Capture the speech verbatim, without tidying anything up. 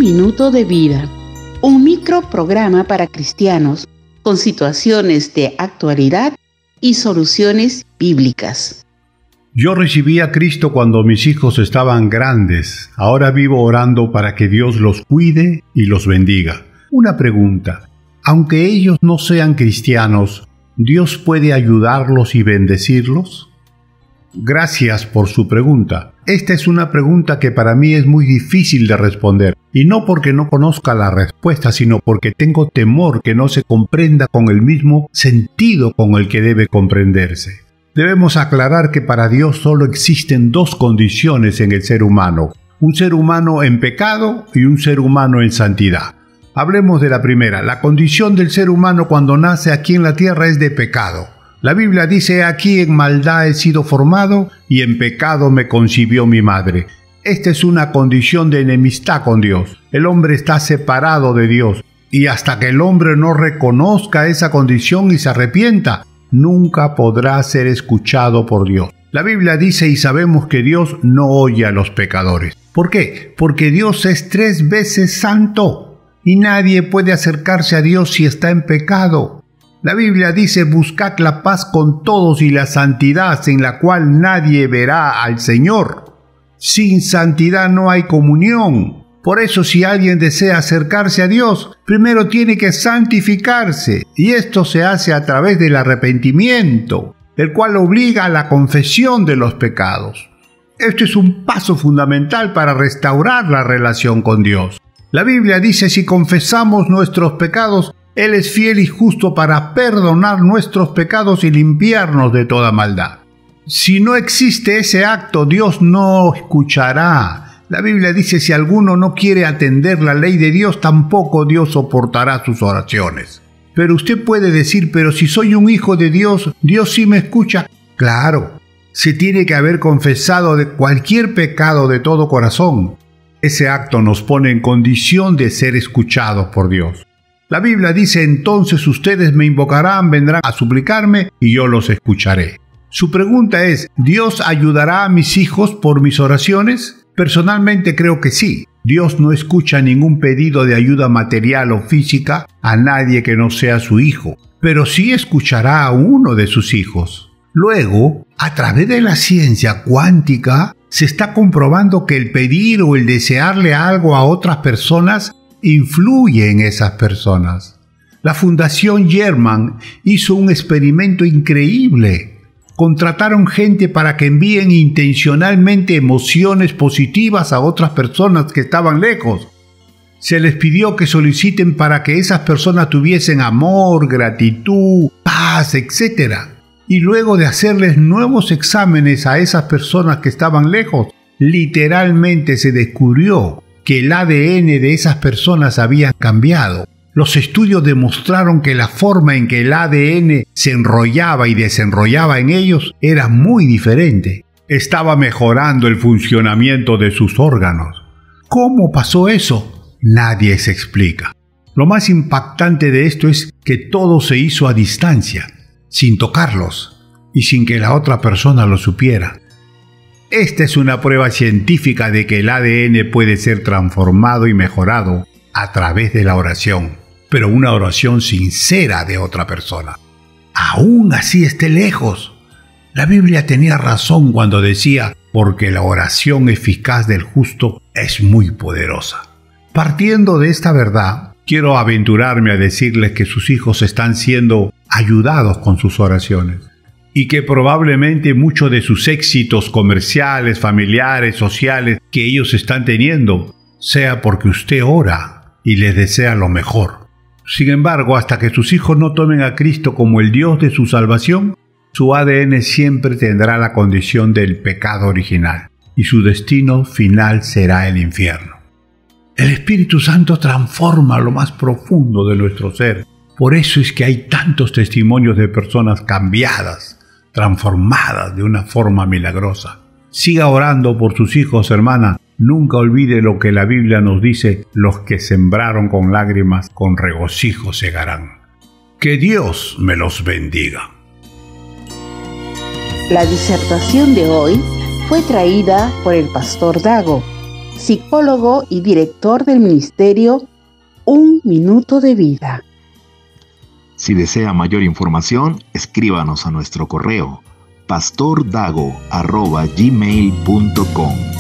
minuto de vida, un microprograma para cristianos con situaciones de actualidad y soluciones bíblicas. Yo recibí a Cristo cuando mis hijos estaban grandes. Ahora vivo orando para que Dios los cuide y los bendiga. Una pregunta: aunque ellos no sean cristianos, ¿Dios puede ayudarlos y bendecirlos? Gracias por su pregunta. Esta es una pregunta que para mí es muy difícil de responder, y no porque no conozca la respuesta, sino porque tengo temor que no se comprenda con el mismo sentido con el que debe comprenderse. Debemos aclarar que para Dios solo existen dos condiciones en el ser humano: un ser humano en pecado y un ser humano en santidad. Hablemos de la primera. La condición del ser humano cuando nace aquí en la tierra es de pecado. La Biblia dice: aquí en maldad he sido formado y en pecado me concibió mi madre. Esta es una condición de enemistad con Dios. El hombre está separado de Dios, y hasta que el hombre no reconozca esa condición y se arrepienta, nunca podrá ser escuchado por Dios. La Biblia dice, y sabemos que Dios no oye a los pecadores. ¿Por qué? Porque Dios es tres veces santo, y nadie puede acercarse a Dios si está en pecado. La Biblia dice: buscad la paz con todos y la santidad, sin la cual nadie verá al Señor. Sin santidad no hay comunión. Por eso, si alguien desea acercarse a Dios, primero tiene que santificarse, y esto se hace a través del arrepentimiento, el cual obliga a la confesión de los pecados. Esto es un paso fundamental para restaurar la relación con Dios. La Biblia dice: si confesamos nuestros pecados, Él es fiel y justo para perdonar nuestros pecados y limpiarnos de toda maldad. Si no existe ese acto, Dios no escuchará. La Biblia dice: si alguno no quiere atender la ley de Dios, tampoco Dios soportará sus oraciones. Pero usted puede decir: pero si soy un hijo de Dios, ¿Dios sí me escucha? Claro, se tiene que haber confesado de cualquier pecado de todo corazón. Ese acto nos pone en condición de ser escuchados por Dios. La Biblia dice: entonces ustedes me invocarán, vendrán a suplicarme y yo los escucharé. Su pregunta es: ¿Dios ayudará a mis hijos por mis oraciones? Personalmente creo que sí. Dios no escucha ningún pedido de ayuda material o física a nadie que no sea su hijo, pero sí escuchará a uno de sus hijos. Luego, a través de la ciencia cuántica, se está comprobando que el pedir o el desearle algo a otras personas influye en esas personas. La Fundación German hizo un experimento increíble. Contrataron gente para que envíen intencionalmente emociones positivas a otras personas que estaban lejos. Se les pidió que soliciten para que esas personas tuviesen amor, gratitud, paz, etcétera. Y luego de hacerles nuevos exámenes a esas personas que estaban lejos, literalmente se descubrió que el A D N de esas personas había cambiado. Los estudios demostraron que la forma en que el A D N se enrollaba y desenrollaba en ellos era muy diferente. Estaba mejorando el funcionamiento de sus órganos. ¿Cómo pasó eso? Nadie se explica. Lo más impactante de esto es que todo se hizo a distancia, sin tocarlos y sin que la otra persona lo supiera. Esta es una prueba científica de que el A D N puede ser transformado y mejorado a través de la oración, pero una oración sincera de otra persona. Aún así esté lejos. La Biblia tenía razón cuando decía: porque la oración eficaz del justo es muy poderosa. Partiendo de esta verdad, quiero aventurarme a decirles que sus hijos están siendo ayudados con sus oraciones, y que probablemente muchos de sus éxitos comerciales, familiares, sociales que ellos están teniendo, sea porque usted ora y les desea lo mejor. Sin embargo, hasta que sus hijos no tomen a Cristo como el Dios de su salvación, su A D N siempre tendrá la condición del pecado original, y su destino final será el infierno. El Espíritu Santo transforma lo más profundo de nuestro ser. Por eso es que hay tantos testimonios de personas cambiadas, transformadas de una forma milagrosa. Siga orando por sus hijos, hermana. Nunca olvide lo que la Biblia nos dice: los que sembraron con lágrimas, con regocijo segarán. Que Dios me los bendiga. La disertación de hoy fue traída por el pastor Dago psicólogo y director del ministerio Un Minuto de Vida. Si desea mayor información, escríbanos a nuestro correo pastordago arroba gmail punto com.